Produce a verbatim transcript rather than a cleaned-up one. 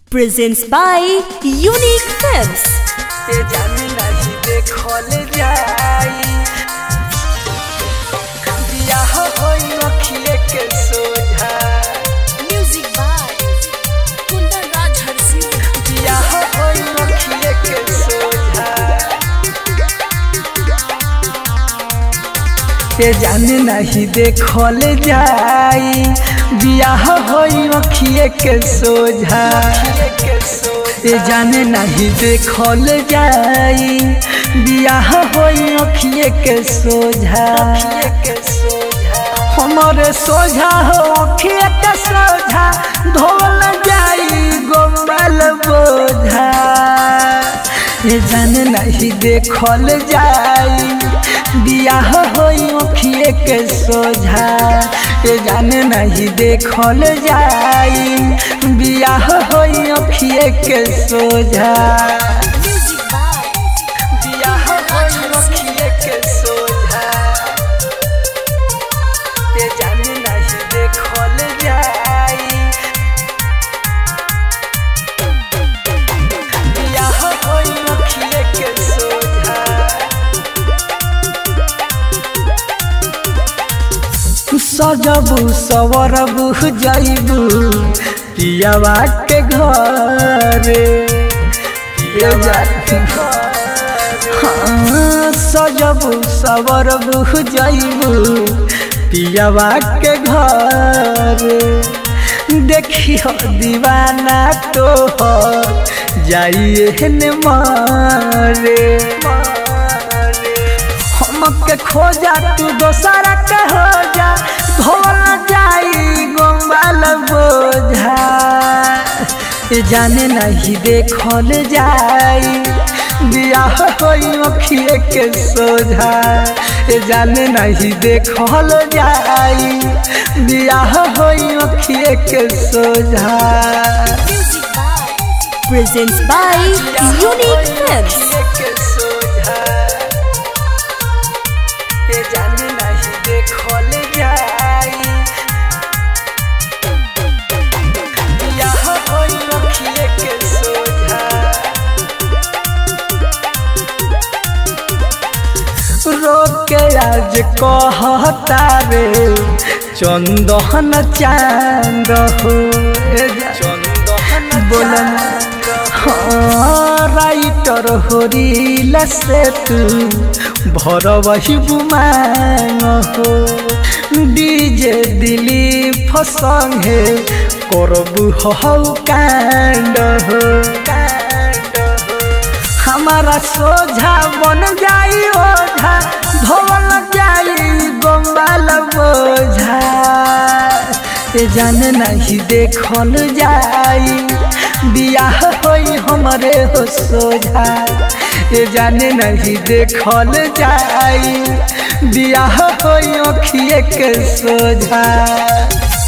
presents by Unique Films. ये जाने नहीं देखल जाई बियाह होई अखिए के सोझा Music by Kundan Raj Harsi. बियाह होई अखिए के सोझा ये जाने नहीं देखल जाई बियाह होई अखिए के सोझा ये जाने नहीं देखल जाई बियाह होई अखिए के सोझा हमारे सोझा हो अखिए के सोझा धोल जाई गोमल बोझा ये जाने नहीं देखल जाई बियाह होई अखिए के सोझा ये जाने नहीं देखल जाई बियाह होई अखिए के सोझा Music by बियाह होई अखिए के सोझा ये जाने नहीं देखल जाई बियाह होई अखिए के सोझा सजबू सवरबू जाइबू पियावा के घरे हाँ सजबू सवरबू जाइबू पियावा के घरे देखियो दीवाना तो जाइए न मारे हमके खोजा तू दोसरा के हो जा धोल जाई गोमल बोझा ये जाने नहीं देखल जाई बियाह होई अखिए के सोझा ये जाने नहीं देखल जाई बियाह होई अखिए के सोझा Music by presents by Unique Films. के सोझा ये जाने नहीं देखल जाई बियाह होई अखिए के सोझा रोके आज कहता रे चंदन चांद हो चंदन बोलन हाँ राइटर हो रील से तू भर वही बुमांग हो डीजे दिलीप संगे करबू हो कांड हो हमारा सोझा बन जाई ओझा धोल जाई गोमल बोझा ये जाने नहीं देखल जाई बियाह होई हमरे हो सोझा ये जाने नहीं देखल जाई बियाह होई अखिए के सोझा।